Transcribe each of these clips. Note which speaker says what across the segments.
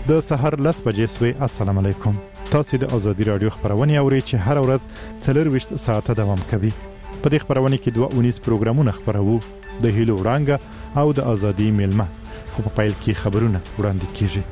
Speaker 1: د سحر 10 بجې سوي. السلام علیکم. تاسو د ازادي رادیو خبرونه اورئ چې هر ورځ 24 ساعته دوام کوي. په دې خبرونه کې 2 پروګرامونه خبرو د هیلو وړانګه او د ازادي میلمه. خو په پیل کې خبرونه وړاندې کیږي.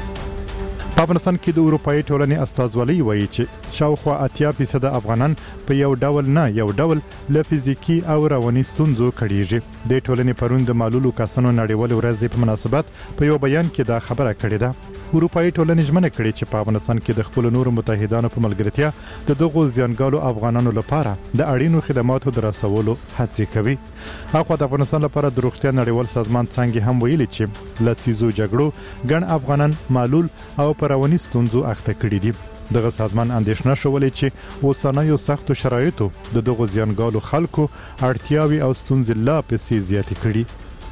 Speaker 1: په افغانستان کې د اروپאי ټولنې استازولۍ وایي چې شاوخوا 80% افغانان په یو ډول له فزیکی او رواني ستونزو کړيږي. د ټولنې پرون د معلولو کسانو نړیوال ورځ په مناسبت په یو بیان کې دا خبره کړې ده. اروپאי ټولنې ژمنه کړې چې په افغانستان کې د خپل نورو متحدانو په ملګرتیا د دغو زیانګالو افغانانو لپاره د اړینو خدماتو د رسولو هڅه کوي. هغه د افغانستان لپاره د روغتیا نړیوال سازمان څنګه هم ویلي چې لاتیزو جګړو ګڼ افغانان معلول او پرواني ستونزو اخته کړي دي. دغه سازمان اندېښنه شولې چې اوسنیو سختو شرایطو د دغو زیانګالو خلکو اړتیاوي او ستونزې لا پسې زیاتې کړي.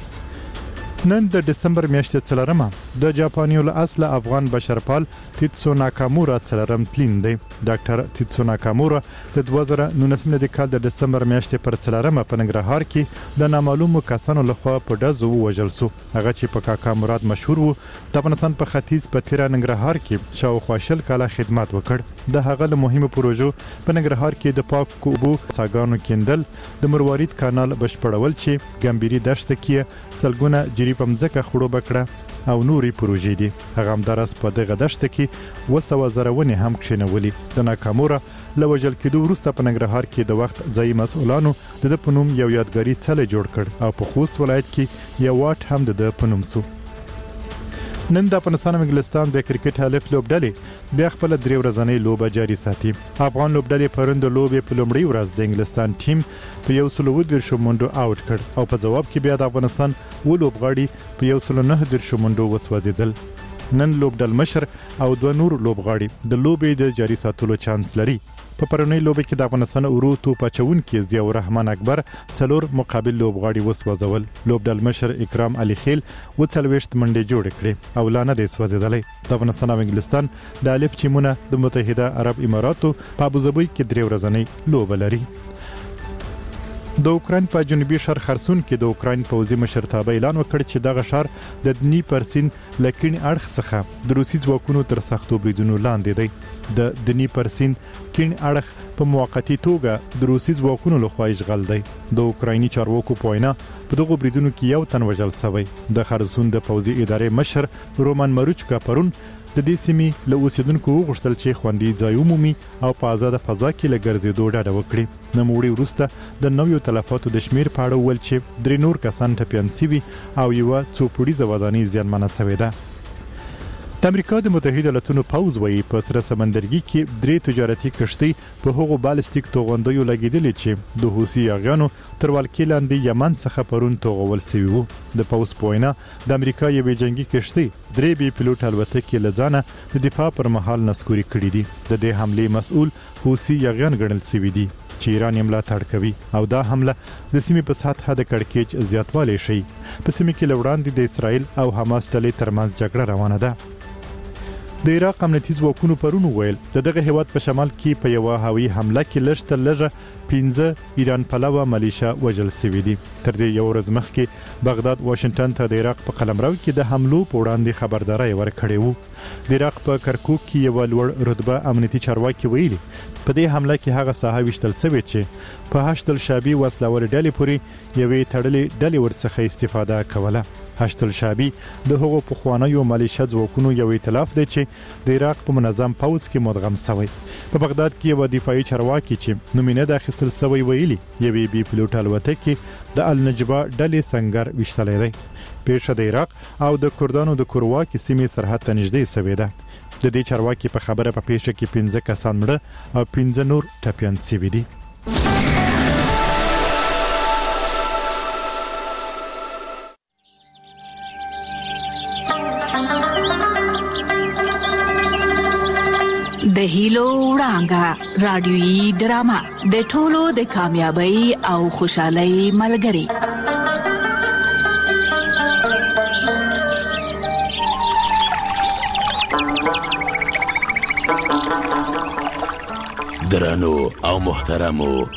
Speaker 1: نن د دسمبر میاشتې 4 د جاپانیو له اصله افغان بشرپال تیتسو ناکامورا څلرم تلین دی. ډاکټر تیتسو ناکامورا د 2019 کال د دسمبر میاشتې پر 4 په ننګرهار کې د نامعلومو کسانو لخوا په ډزو ووژل شو. هغه چې په کاکا مراد مشهور وو د افغانستان په ختیځ په تیرا ننګرهار کې شاوخوا 20 کاله خدمات وکړ. د هغه له مهمو پروژو په ننګرهار کې د پاک کوبو ساګانو کیندل، د مروارید کانال بشپړول چې ګمبيري دشت کې سلګونه په مځکه خړوب کړه او نوري پروژې دي. هغه همدارس په دغه دشت کې 200 زرونه هم کښینولي. د ناکامورا لوجل کېدو وروسته په ننګرهار کې د وخت ځای مسؤلانو د پنوم یو یادګاری څلی جوړ کړ او په خوست ولایت کې یو واټ هم د پنوم سو. نن د افغانستان او انګلستان د کرکټ الف لوبډلې بیا خپل 3 ورځنۍ لوبه جاري ساتي. افغان لوبډلې پرون د لوبې په لومړۍ ورځ د انګلستان ټیم په 110 منډو اوټ کړ او په جواب کې بیا د افغانستان لوبغاړي په 109 منډو وسوځیدل. نن لوبډل مشر او 2 نور لوبغاړي د لوبې د جاري ساتلو چانس لري. په پرونی لوبه کې د افغانستان اورو توپ اچون کې ضیاء الرحمن اکبر 4 مقابل لوبغاړي وسوځول. لوبډل مشر اکرام علي خیل 40 منډې جوړ کړې او لانه د سوځیدلې. د افغانستان او انګلستان د الف ټیمونه د متحده عرب اماراتو په ابوظبي کې 3 ورځنۍ لوبه لري. د اوکراین په جنوبي شرق خرسون کې د اوکراین پوځي مشرتابه اعلان وکړ چې دغه ښار د دنیپر سیند لکین اړخ څخه د روسي ځواکونو تر سختو بریدونو لاندې دی. د دنیپر سیند کین اړخ په موقتی توګه د روسي ځواکونو لخوا اشغال دی. د اوکرایني چارواکو په وینا په دغه بریدونو کې یو تن وژل شوی. د خرسون د پوځي ادارې مشر رومان مروچکا پرون د دې سیمې له اوسیدونکو غوښتل چې خوندي ځای عمومي او په آزاد فضا کې لګرځېدو ډاډه وکړي. نوموړي وروسته د نویو تلفاتو د شمیر په اړه ویل چې 3 نور کسان ټپيان شوي او یو څوپړیزه ودانۍ زیانمنه شوې ده. د امریکا د متحده ایالاتونو پوځ وایي په سره سمندرګي کې 3 تجارتي کشتۍ په هغو بالستیک توغندیو لګیدلې چې د حوثي یاغیانو تر ولکې لاندې یمن څخه پرون توغول شوی وو. د پوځ په وینا د امریکا یوې جنگي کشتۍ 3 بي پيلوټ الوتکې لځانه د دفاع پر مهال نسکوري کړې دي. د دې حمله مسؤل حوثي یاغیان ګڼل شوی دي چې ایران یې ملاتړ کوي او دا حمله د سیمې په سطحه د کړکېچ زیاتوالی شي. په سیمه کې لوړاندې د اسرائیل او حماس ډلې ترمنځ جګړه روانه ده. د عراق امنیتي ځواکونو پرون ویل دغه هیواد په شمال کې په یو هوایي حمله کې لږ 15 ایران پلوه ملیشیا وژل شوی دي. تر دې یو ورځ مخکې بغداد واشنگټن ته د عراق په قلمرو کې د حملو په وړاندې خبرداري ورکړې وو. د عراق په کرکوک کې یو لوړ رتبه امنیتي چارواکي ویلي په دې حمله کې هغه ساحه وشتل شوی چې په هشتل شابي وسلور ډلې پورې یوې تړلې ډلې ورڅخه استفاده کوله. هشتل شابي د هغو پخوانیو ملیشیا ځواکونو یو ائتلاف دی چې د عراق په منظم پوځ کې مدغم شوی. په بغداد کې یو دفاعي چارواکي چې نومینه د اخیستل شوی ویلي یوې بي پيلوټ الوتکې د النجبه ډلې سنگر وشتلې دی. پیښه د عراق او د کردانو د کورواکي سیمې سرحد ته نږدې شوې ده. د دې چارواکي په خبره په پیښه کې 15 کسان مړه او 15 نور ټپيان شوي دي.
Speaker 2: د هیلو وړانګه رادیويي ډرامه د ټولو د کامیابی او خوشحالۍ ملګری.
Speaker 3: درنو او محترمو